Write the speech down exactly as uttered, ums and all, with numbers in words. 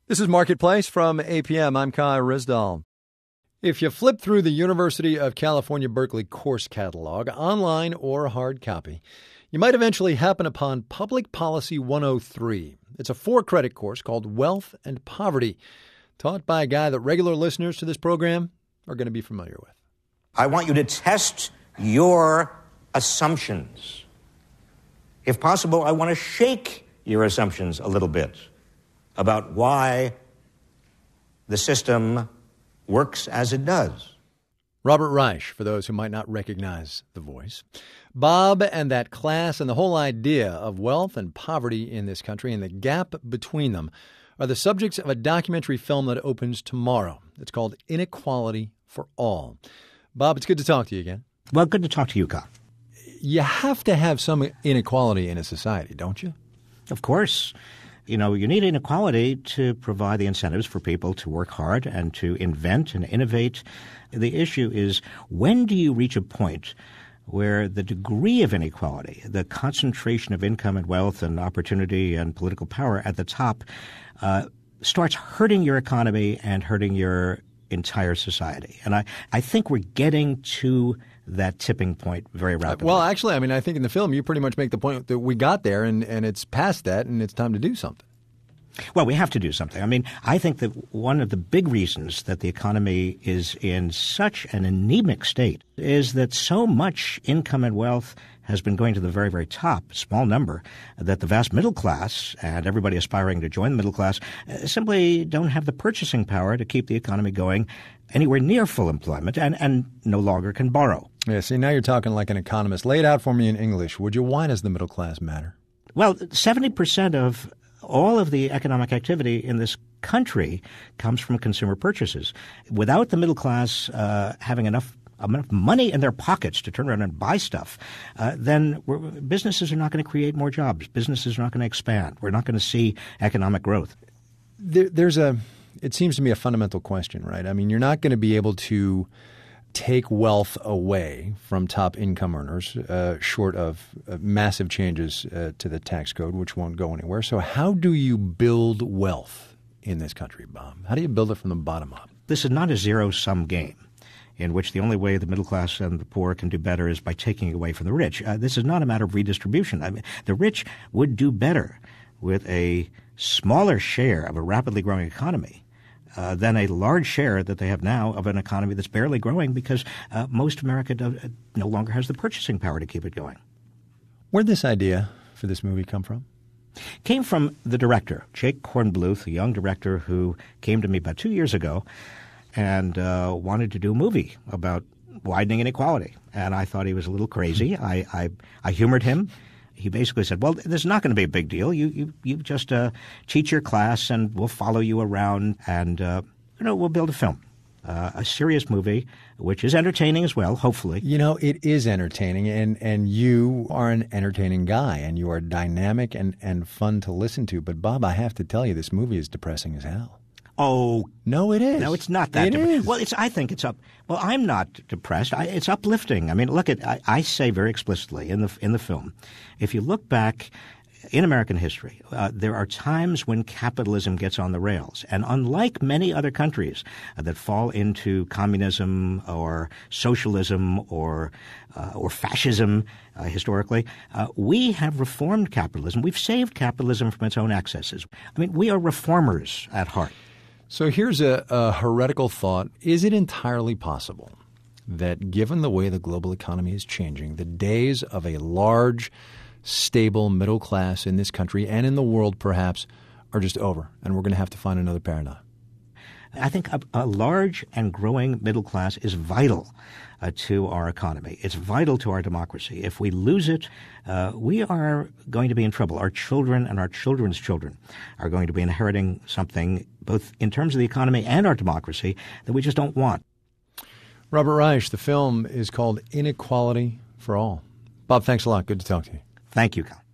This is Marketplace from A P M. I'm Kai Risdall. If you flip through the University of California, Berkeley course catalog, online or hard copy, you might eventually happen upon Public Policy one oh three. It's a four-credit course called Wealth and Poverty, taught by a guy that regular listeners to this program are going to be familiar with. I want you to test your assumptions. If possible, I want to shake your assumptions a little bit about why the system works as it does. Robert Reich, for those who might not recognize the voice. Bob and that class and the whole idea of wealth and poverty in this country and the gap between them are the subjects of a documentary film that opens tomorrow. It's called Inequality for All. Bob, it's good to talk to you again. Well, good to talk to you, Kai. You have to have some inequality in a society, don't you? Of course. You know, you need inequality to provide the incentives for people to work hard and to invent and innovate. The issue is, when do you reach a point where the degree of inequality, the concentration of income and wealth and opportunity and political power at the top uh, starts hurting your economy and hurting your entire society? And I, I think we're getting to that tipping point very rapidly. Well, actually, I mean, I think in the film you pretty much make the point that we got there and, and it's past that and it's time to do something. Well, we have to do something. I mean, I think that one of the big reasons that the economy is in such an anemic state is that so much income and wealth has been going to the very, very top, small number, that the vast middle class and everybody aspiring to join the middle class uh, simply don't have the purchasing power to keep the economy going anywhere near full employment and, and no longer can borrow. Yeah, see, now you're talking like an economist. Lay it out for me in English, would you? Why does the middle class matter? Well, seventy percent of all of the economic activity in this country comes from consumer purchases. Without the middle class uh, having enough enough money in their pockets to turn around and buy stuff, uh, then we're, businesses are not going to create more jobs. Businesses are not going to expand. We're not going to see economic growth. There, there's a – it seems to me a fundamental question, right? I mean, you're not going to be able to take wealth away from top income earners uh, short of uh, massive changes uh, to the tax code, which won't go anywhere. So how do you build wealth in this country, Bob? How do you build it from the bottom up? This is not a zero-sum game in which the only way the middle class and the poor can do better is by taking away from the rich. Uh, this is not a matter of redistribution. I mean, the rich would do better with a smaller share of a rapidly growing economy uh, than a large share that they have now of an economy that's barely growing because uh, most America do, uh, no longer has the purchasing power to keep it going. Where'd this idea for this movie come from? Came from the director, Jake Kornbluth, a young director who came to me about two years ago and uh, wanted to do a movie about widening inequality. And I thought he was a little crazy. I, I, I humored him. He basically said, well, this is not going to be a big deal. You you, you just uh, teach your class and we'll follow you around and, uh, you know, we'll build a film, uh, a serious movie, which is entertaining as well, hopefully. You know, it is entertaining, and, and you are an entertaining guy, and you are dynamic and, and fun to listen to. But, Bob, I have to tell you, this movie is depressing as hell. Oh, no, it is. No, it's not that. It dep- is. Well, it's. I think it's up. Well, I'm not depressed. I, it's uplifting. I mean, look at. I, I say very explicitly in the in the film, if you look back in American history, uh, there are times when capitalism gets on the rails, and unlike many other countries uh, that fall into communism or socialism or uh, or fascism uh, historically, uh, we have reformed capitalism. We've saved capitalism from its own excesses. I mean, we are reformers at heart. So here's a, a heretical thought. Is it entirely possible that given the way the global economy is changing, the days of a large, stable middle class in this country and in the world perhaps are just over, and we're going to have to find another paradigm? I think a, a large and growing middle class is vital uh, to our economy. It's vital to our democracy. If we lose it, uh, we are going to be in trouble. Our children and our children's children are going to be inheriting something, both in terms of the economy and our democracy, that we just don't want. Robert Reich, the film is called Inequality for All. Bob, thanks a lot. Good to talk to you. Thank you, Cal.